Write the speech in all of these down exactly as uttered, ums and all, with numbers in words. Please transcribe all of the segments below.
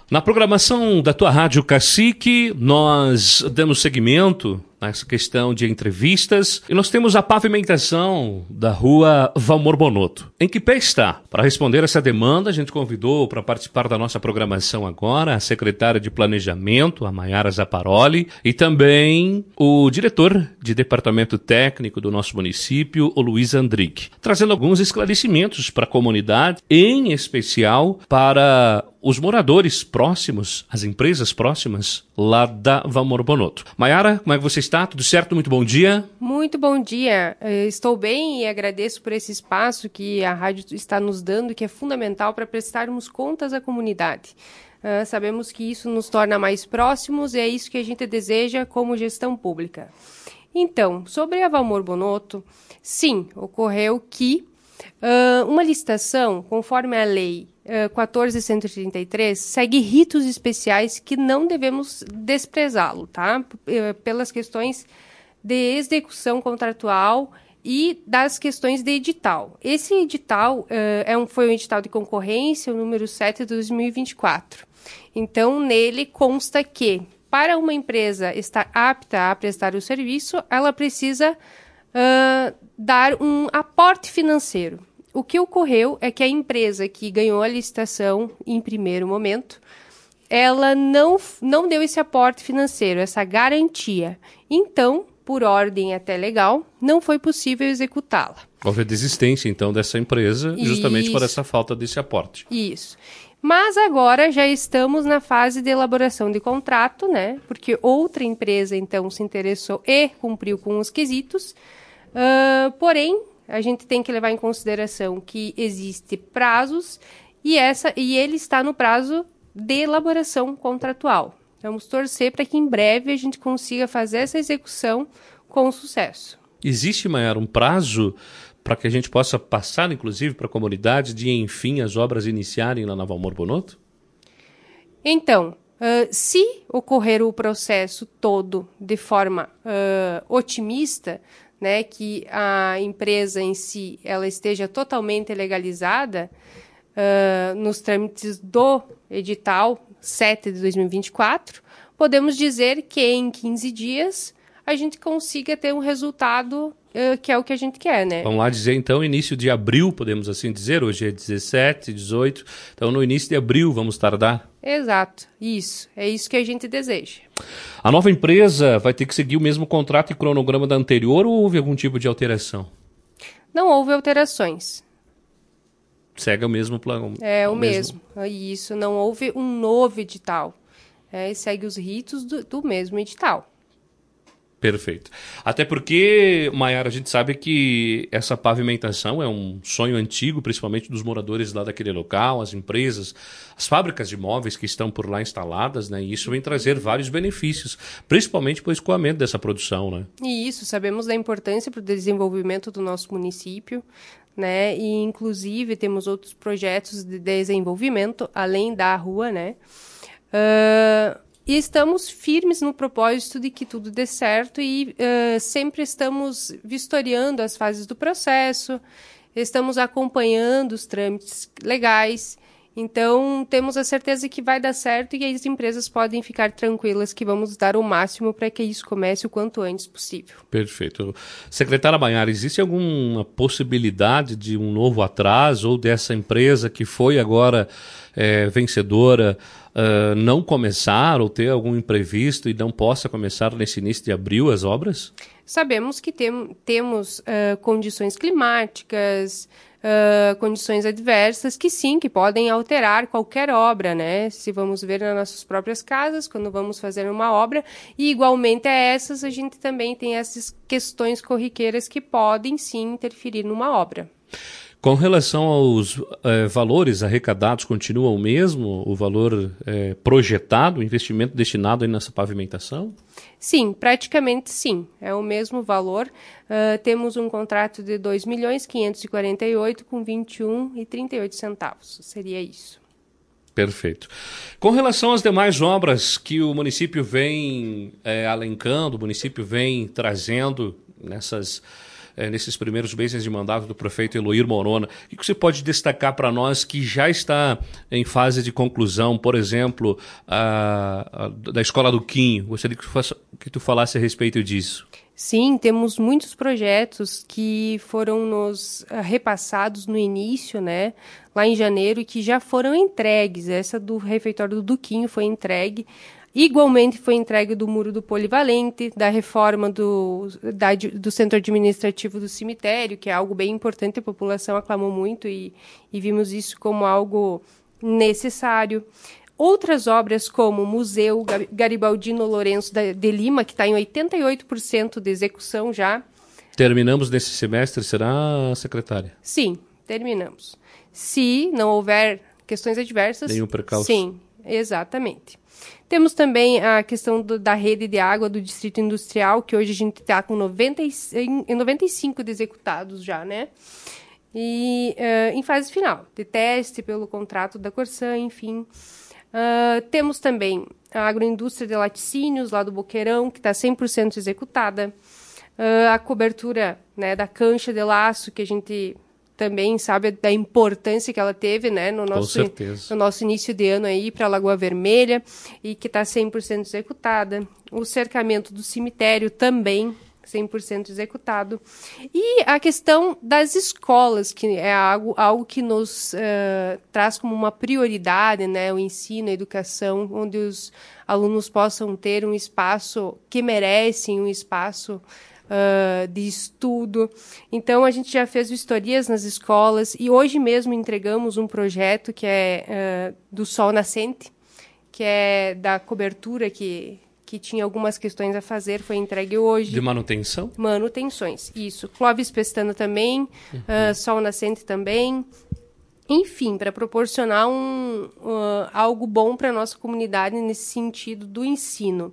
Na programação da tua Rádio Cacique, nós damos seguimento nessa questão de entrevistas e nós temos a pavimentação da rua Valmor Bonotto. Em que pé está? Para responder essa demanda, a gente convidou para participar da nossa programação agora a secretária de Planejamento, a Maiara Zaparoli, e também o diretor de Departamento Técnico do nosso município, o Luiz Andrique, trazendo alguns esclarecimentos para a comunidade, em especial para os moradores próximos, as empresas próximas lá da Valmor Bonotto. Maiara, como é que você está? Tudo certo? Muito bom dia. Muito bom dia. Estou bem e agradeço por esse espaço que a rádio está nos dando, que é fundamental para prestarmos contas à comunidade. Uh, sabemos que isso nos torna mais próximos e é isso que a gente deseja como gestão pública. Então, sobre a Valmor Bonotto, sim, ocorreu que uh, uma licitação, conforme a lei uh, quatorze mil cento e trinta e três, segue ritos especiais que não devemos desprezá-lo, tá? P- pelas questões de execução contratual e das questões de edital. Esse edital uh, é um, foi um edital de concorrência, o número sete de dois mil e vinte e quatro. Então, nele consta que, para uma empresa estar apta a prestar o serviço, ela precisa uh, dar um aporte financeiro. O que ocorreu é que a empresa que ganhou a licitação em primeiro momento, ela não, não deu esse aporte financeiro, essa garantia. Então, por ordem até legal, não foi possível executá-la. Houve a desistência, então, dessa empresa, justamente Isso. por essa falta desse aporte. Isso. Mas agora já estamos na fase de elaboração de contrato, né? Porque outra empresa, então, se interessou e cumpriu com os quesitos. Uh, porém, a gente tem que levar em consideração que existem prazos e, essa, e ele está no prazo de elaboração contratual. Vamos torcer para que em breve a gente consiga fazer essa execução com sucesso. Existe, Maiara, um prazo para que a gente possa passar, inclusive, para a comunidade de, enfim, as obras iniciarem lá na Valmor Bonotto? Então, uh, se ocorrer o processo todo de forma uh, otimista, né, que a empresa em si ela esteja totalmente legalizada uh, nos trâmites do edital sete de dois mil e vinte e quatro, podemos dizer que em quinze dias a gente consiga ter um resultado uh, que é o que a gente quer, né? Vamos lá dizer, então, início de abril, podemos assim dizer, hoje é dezessete, dezoito, então no início de abril vamos tardar? Exato, isso, é isso que a gente deseja. A nova empresa vai ter que seguir o mesmo contrato e cronograma da anterior ou houve algum tipo de alteração? Não houve alterações. Segue o mesmo plano? É o mesmo. mesmo. Isso, não houve um novo edital. É, segue os ritos do, do mesmo edital. Perfeito. Até porque, Maiara, a gente sabe que essa pavimentação é um sonho antigo, principalmente dos moradores lá daquele local, as empresas, as fábricas de móveis que estão por lá instaladas, né? E isso vem trazer vários benefícios, principalmente para o escoamento dessa produção, né? E isso, sabemos da importância para o desenvolvimento do nosso município, né? E, inclusive, temos outros projetos de desenvolvimento, além da rua, né? Uh... E estamos firmes no propósito de que tudo dê certo e uh, sempre estamos vistoriando as fases do processo, estamos acompanhando os trâmites legais, então temos a certeza que vai dar certo e as empresas podem ficar tranquilas que vamos dar o máximo para que isso comece o quanto antes possível. Perfeito. Secretária Maiara, existe alguma possibilidade de um novo atraso ou dessa empresa que foi agora é, vencedora Uh, não começar ou ter algum imprevisto e não possa começar nesse início de abril as obras? Sabemos que tem, temos uh, condições climáticas, uh, condições adversas que sim, que podem alterar qualquer obra, né? Se vamos ver nas nossas próprias casas, quando vamos fazer uma obra, e igualmente a essas, a gente também tem essas questões corriqueiras que podem sim interferir numa obra. Com relação aos eh, valores arrecadados, continua o mesmo? O valor eh, projetado, o investimento destinado aí nessa pavimentação? Sim, praticamente sim. É o mesmo valor. Uh, temos um contrato de dois milhões quinhentos e quarenta e oito com vinte e um reais e trinta e oito centavos. Seria isso. Perfeito. Com relação às demais obras que o município vem eh, alencando, o município vem trazendo nessas eh, nesses primeiros meses de mandato do prefeito Eloir Morona. O que você pode destacar para nós que já está em fase de conclusão, por exemplo, a, a, da Escola do Quinho? Gostaria que tu, faça, que tu falasse a respeito disso. Sim, temos muitos projetos que foram nos uh, repassados no início, né, lá em janeiro, e que já foram entregues. Essa do refeitório do Duquinho foi entregue. Igualmente foi entregue do Muro do Polivalente, da reforma do, da, do centro administrativo do cemitério, que é algo bem importante, a população aclamou muito e, e vimos isso como algo necessário. Outras obras como o Museu Garibaldino Lourenço de Lima, que está em oitenta e oito por cento de execução já. Terminamos nesse semestre, será, secretária? Sim, terminamos. Se não houver questões adversas... Nenhum precalço. Sim, exatamente. Temos também a questão do, da rede de água do Distrito Industrial, que hoje a gente está com noventa e cinco de executados já, né? E uh, em fase final, de teste pelo contrato da Corsan, enfim... Uh, temos também a agroindústria de laticínios, lá do Boqueirão, que está cem por cento executada. Uh, a cobertura, né, da cancha de laço, que a gente também sabe da importância que ela teve, né, no nosso, no nosso início de ano aí para a Lagoa Vermelha, e que está cem por cento executada. O cercamento do cemitério também cem por cento executado. E a questão das escolas, que é algo, algo que nos uh, traz como uma prioridade, né, o ensino, a educação, onde os alunos possam ter um espaço que merecem, um espaço uh, de estudo. Então, a gente já fez vistorias nas escolas e hoje mesmo entregamos um projeto que é uh, do Sol Nascente, que é da cobertura que... que tinha algumas questões a fazer, foi entregue hoje. De manutenção? Manutenções, isso. Clóvis Pestana também, uhum. uh, Sol Nascente também. Enfim, para proporcionar um, uh, algo bom para a nossa comunidade nesse sentido do ensino.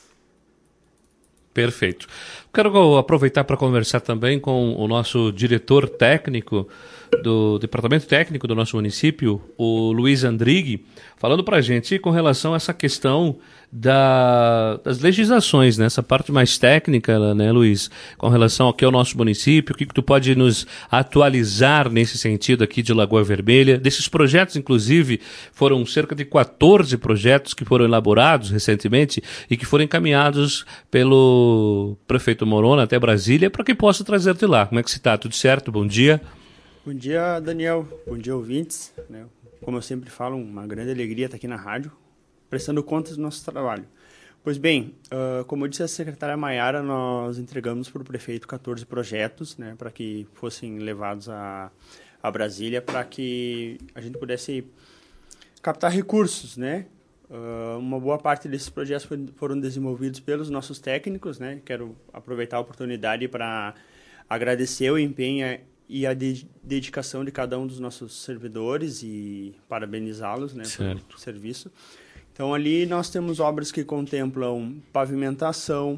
Perfeito. Quero aproveitar para conversar também com o nosso diretor técnico do Departamento Técnico do nosso município, o Luiz Andrighi, falando para a gente com relação a essa questão da, das legislações, né? Essa parte mais técnica, né, Luiz, com relação aqui ao nosso município, o que, que tu pode nos atualizar nesse sentido aqui de Lagoa Vermelha, desses projetos, inclusive, foram cerca de quatorze projetos que foram elaborados recentemente e que foram encaminhados pelo prefeito Morona até Brasília para que possa trazer de lá. Como é que se está? Tudo certo? Bom dia. Bom dia, Daniel. Bom dia, ouvintes. Como eu sempre falo, uma grande alegria estar aqui na rádio, prestando contas do nosso trabalho. Pois bem, uh, como disse a secretária Maiara, nós entregamos para o prefeito quatorze projetos, né, para que fossem levados a, a Brasília, para que a gente pudesse captar recursos, né? Uh, uma boa parte desses projetos foram desenvolvidos pelos nossos técnicos, né? Quero aproveitar a oportunidade para agradecer o empenho e a de dedicação de cada um dos nossos servidores e parabenizá-los, né, pelo serviço. Então, ali nós temos obras que contemplam pavimentação,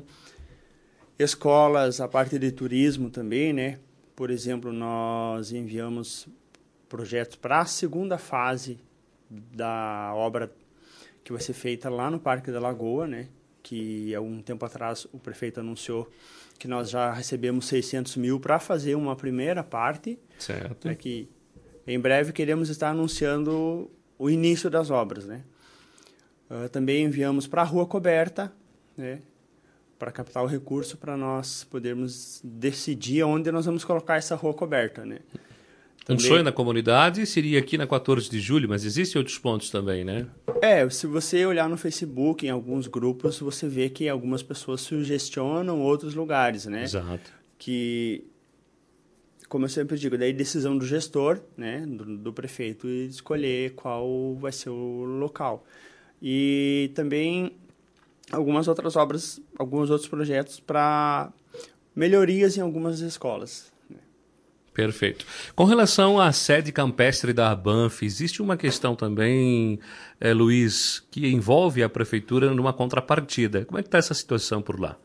escolas, a parte de turismo também, né? Por exemplo, nós enviamos projetos para a segunda fase da obra que vai ser feita lá no Parque da Lagoa, né? Que há um tempo atrás o prefeito anunciou que nós já recebemos seiscentos mil para fazer uma primeira parte. Certo. É que em breve queremos estar anunciando o início das obras, né? Uh, também enviamos para a Rua Coberta, né? Para captar o recurso para nós podermos decidir onde nós vamos colocar essa Rua Coberta, né? Também... Um sonho na comunidade seria aqui na quatorze de julho, mas existem outros pontos também, né? É, se você olhar no Facebook, em alguns grupos, você vê que algumas pessoas sugestionam outros lugares, né? Exato. Que, como eu sempre digo, daí decisão do gestor, né? Do, do prefeito, escolher qual vai ser o local. E também algumas outras obras, alguns outros projetos para melhorias em algumas escolas. Perfeito. Com relação à sede campestre da Banff, existe uma questão também, é, Luiz, que envolve a prefeitura numa contrapartida. Como é que está essa situação por lá?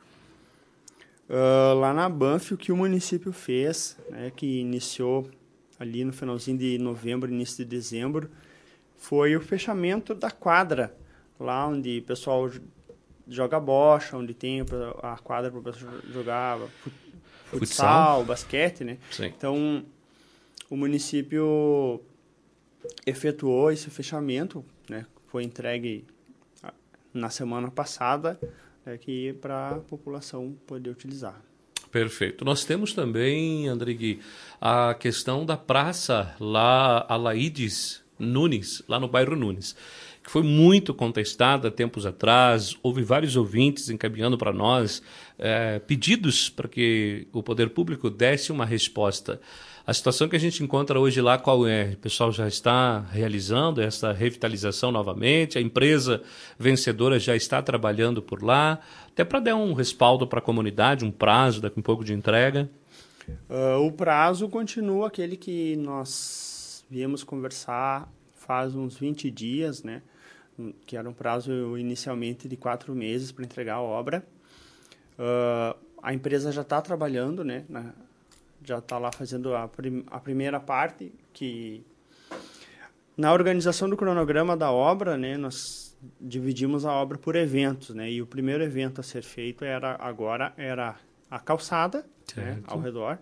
Uh, lá na Banff, o que o município fez, né, que iniciou ali no finalzinho de novembro, início de dezembro, foi o fechamento da quadra, lá onde o pessoal joga bocha, onde tem a quadra para o pessoal jogar futsal, futsal. basquete, né? Sim. Então, o município efetuou esse fechamento, né? Foi entregue na semana passada, né, que para a população poder utilizar. Perfeito. Nós temos também, André Gui, a questão da praça lá, Alaides Nunes, lá no bairro Nunes, que foi muito contestada tempos atrás. Houve vários ouvintes encaminhando para nós é, pedidos para que o poder público desse uma resposta. A situação que a gente encontra hoje lá, qual é? O pessoal já está realizando essa revitalização novamente, a empresa vencedora já está trabalhando por lá, até para dar um respaldo para a comunidade, um prazo, daqui um pouco de entrega. Uh, o prazo continua aquele que nós viemos conversar faz uns vinte dias, né? Que era um prazo inicialmente de quatro meses para entregar a obra. Uh, a empresa já está trabalhando, né? Na, já está lá fazendo a, prim, a primeira parte, que na organização do cronograma da obra, né, nós dividimos a obra por eventos, né, e o primeiro evento a ser feito era agora era a calçada, né, ao redor,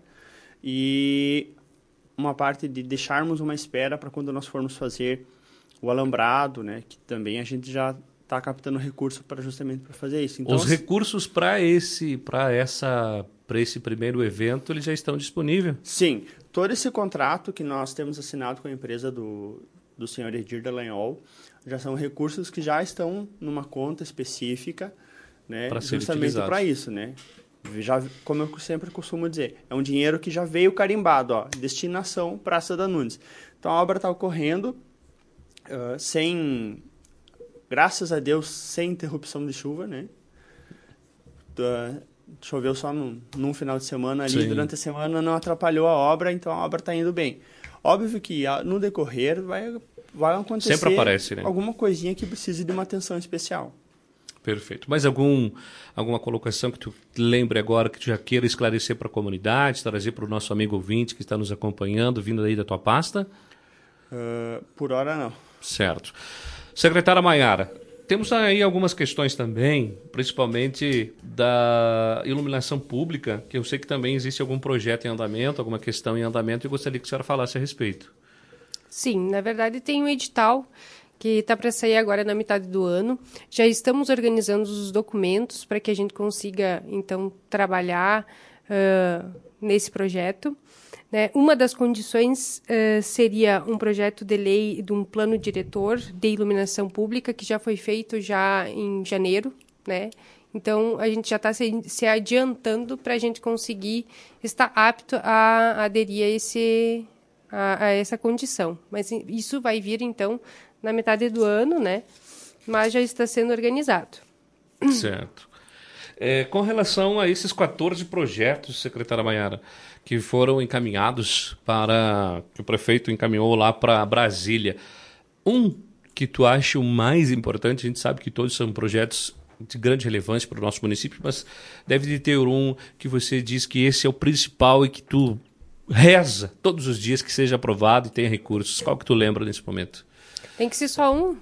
e uma parte de deixarmos uma espera para quando nós formos fazer o alambrado, né, que também a gente já está captando recurso para justamente para fazer isso. Então, os recursos para esse, para essa para esse primeiro evento, eles já estão disponíveis? Sim. Todo esse contrato que nós temos assinado com a empresa do, do senhor Edir Dallagnol já são recursos que já estão numa conta específica, né, justamente para isso, né? Já, como eu sempre costumo dizer, é um dinheiro que já veio carimbado, ó, destinação Praça da Nunes. Então a obra está ocorrendo uh, sem, graças a Deus, sem interrupção de chuva, né? Uh, Choveu só num, num final de semana ali, Sim. durante a semana não atrapalhou a obra, então a obra está indo bem. Óbvio que no decorrer vai, vai acontecer Sempre aparece, né? alguma coisinha que precise de uma atenção especial. Perfeito. Mas algum, alguma colocação que tu lembre agora, que tu já queira esclarecer para a comunidade, trazer para o nosso amigo ouvinte que está nos acompanhando, vindo aí da tua pasta? Uh, por hora não. Certo. Secretária Maiara, temos aí algumas questões também, principalmente da iluminação pública, que eu sei que também existe algum projeto em andamento, alguma questão em andamento, e gostaria que a senhora falasse a respeito. Sim, na verdade tem um edital que está para sair agora na metade do ano. Já estamos organizando os documentos para que a gente consiga, então, trabalhar uh, nesse projeto. Né? Uma das condições uh, seria um projeto de lei de um plano diretor de iluminação pública, que já foi feito já em janeiro, né? Então, a gente já está se, se adiantando para a gente conseguir estar apto a aderir a, esse, a, a essa condição. Mas isso vai vir, então, na metade do ano, né? Mas já está sendo organizado. Certo. É, com relação a esses quatorze projetos, secretária Maiara, que foram encaminhados para... que o prefeito encaminhou lá para Brasília. Um que tu acha o mais importante, a gente sabe que todos são projetos de grande relevância para o nosso município, mas deve de ter um que você diz que esse é o principal e que tu reza todos os dias que seja aprovado e tenha recursos. Qual que tu lembra nesse momento? Tem que ser só um.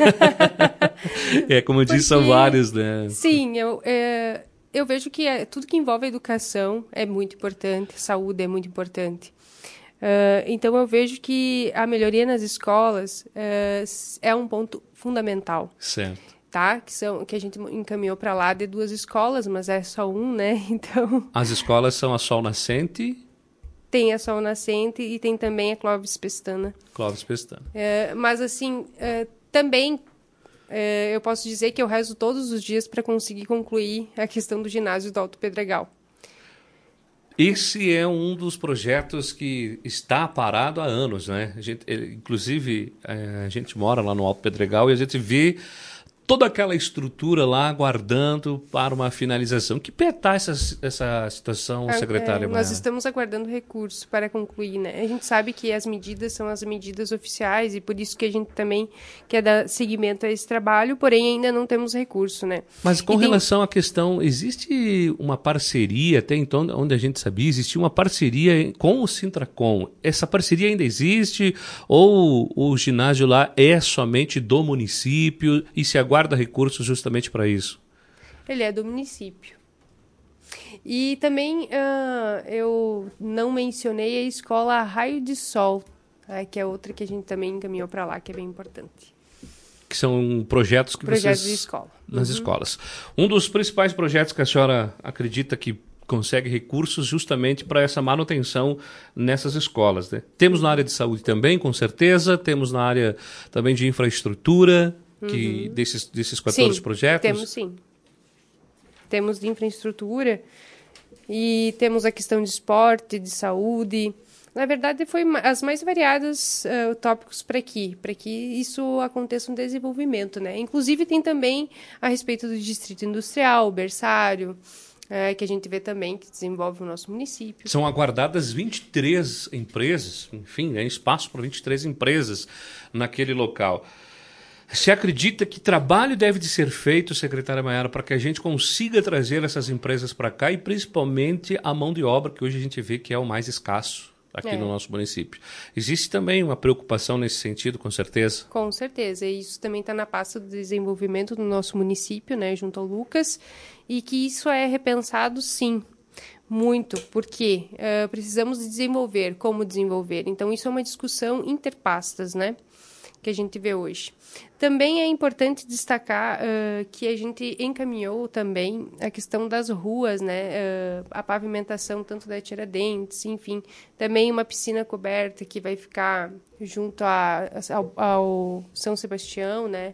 É, como eu disse, são vários, né? Sim, eu... É... Eu vejo que é, tudo que envolve a educação é muito importante, saúde é muito importante. Uh, então, eu vejo que a melhoria nas escolas uh, é um ponto fundamental. Certo. Tá? Que, são, que a gente encaminhou para lá de duas escolas, mas é só um, né? Então... As escolas são a Sol Nascente? Tem a Sol Nascente e tem também a Clóvis Pestana. Clóvis Pestana. Uh, mas, assim, uh, também... É, eu posso dizer que eu rezo todos os dias para conseguir concluir a questão do ginásio do Alto Pedregal. Esse é um dos projetos que está parado há anos, né? A gente, inclusive, a gente mora lá no Alto Pedregal e a gente vê toda aquela estrutura lá aguardando para uma finalização. Que pé está essa, essa situação, secretária? É, nós estamos aguardando recurso para concluir, né? A gente sabe que as medidas são as medidas oficiais e por isso que a gente também quer dar seguimento a esse trabalho, porém ainda não temos recurso, né? Mas com e relação tem... à questão, existe uma parceria, até então, onde a gente sabia, existia uma parceria com o Sintracom. Essa parceria ainda existe ou o ginásio lá é somente do município e se aguarda guarda recursos justamente para isso? Ele é do município. E também uh, eu não mencionei a escola Raio de Sol, uh, que é outra que a gente também encaminhou para lá, que é bem importante. Que são projetos que projetos vocês... de escola. Nas uhum. escolas. Um dos principais projetos que a senhora acredita que consegue recursos justamente para essa manutenção nessas escolas, né? Temos na área de saúde também, com certeza, temos na área também de infraestrutura, que uhum. desses, desses quatorze sim, projetos. Temos sim. Temos de infraestrutura e temos a questão de esporte, de saúde. Na verdade, foi as mais variadas uh, tópicos para aqui, para que isso aconteça um desenvolvimento, né? Inclusive, tem também a respeito do distrito industrial, o berçário, uh, que a gente vê também que desenvolve o nosso município. São aguardadas vinte e três empresas, enfim, é espaço para vinte e três empresas naquele local. Você acredita que trabalho deve de ser feito, secretária Maiara, para que a gente consiga trazer essas empresas para cá e principalmente a mão de obra, que hoje a gente vê que é o mais escasso aqui é. no nosso município? Existe também uma preocupação nesse sentido, com certeza? Com certeza, e isso também está na pasta do desenvolvimento do nosso município, né, junto ao Lucas, e que isso é repensado sim, muito, porque uh, precisamos desenvolver, como desenvolver. Então, isso é uma discussão interpastas, né, que a gente vê hoje. Também é importante destacar uh, que a gente encaminhou também a questão das ruas, né, uh, a pavimentação tanto da Tiradentes, enfim, também uma piscina coberta que vai ficar junto a, ao, ao São Sebastião, né,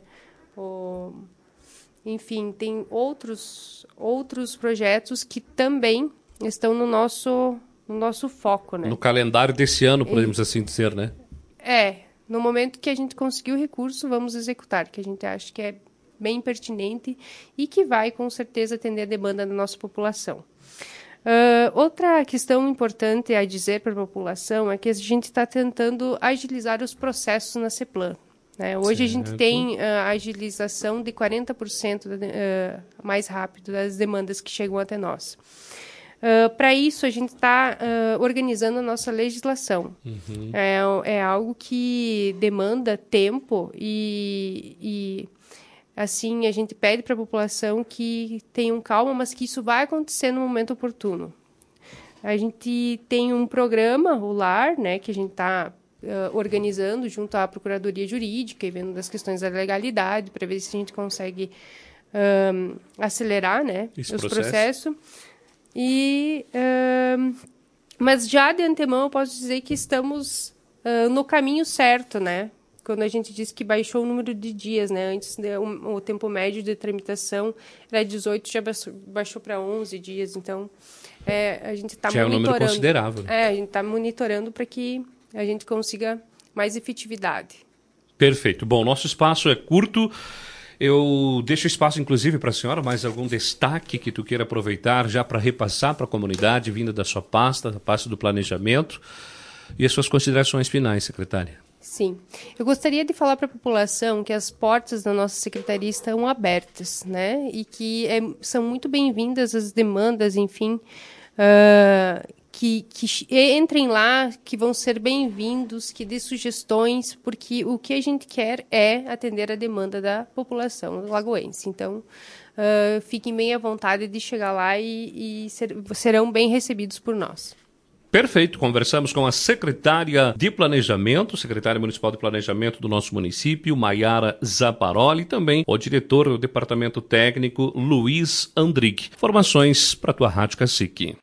o, enfim, tem outros, outros projetos que também estão no nosso, no nosso foco, né. No calendário desse ano, podemos e, assim dizer, né? É. No momento que a gente conseguir o recurso, vamos executar, que a gente acha que é bem pertinente e que vai, com certeza, atender a demanda da nossa população. Uh, outra questão importante a dizer para a população é que a gente está tentando agilizar os processos na CEPLAN. Né? Hoje certo. A gente tem a uh, agilização de quarenta por cento uh, mais rápido das demandas que chegam até nós. Uh, para isso, a gente está uh, organizando a nossa legislação. Uhum. É, é algo que demanda tempo e, e, assim, a gente pede para a população que tenham calma, mas que isso vai acontecer no momento oportuno. A gente tem um programa, o LAR, né, que a gente está uh, organizando junto à Procuradoria Jurídica e vendo das questões da legalidade, para ver se a gente consegue um, acelerar, né, Esse os processo. processos. E, uh, mas já de antemão eu posso dizer que estamos uh, no caminho certo, né? Quando a gente diz que baixou o número de dias, né? Antes né, o, o tempo médio de tramitação era dezoito, já baixou para onze dias. Então, é, a gente está monitorando. Já é um número considerável. É, a gente está monitorando para que a gente consiga mais efetividade. Perfeito. Bom, nosso espaço é curto. Eu deixo espaço, inclusive, para a senhora, mais algum destaque que tu queira aproveitar já para repassar para a comunidade, vinda da sua pasta, da pasta do planejamento, e as suas considerações finais, secretária. Sim. Eu gostaria de falar para a população que as portas da nossa secretaria estão abertas, né? E que é, são muito bem-vindas as demandas, enfim, uh, que, que entrem lá, que vão ser bem-vindos, que dê sugestões, porque o que a gente quer é atender a demanda da população lagoense. Então, uh, fiquem bem à vontade de chegar lá e, e ser, serão bem recebidos por nós. Perfeito. Conversamos com a secretária de Planejamento, secretária municipal de Planejamento do nosso município, Maiara Zaparoli, e também o diretor do Departamento Técnico, Luiz Andrigue. Informações para a tua Rádio Cacique.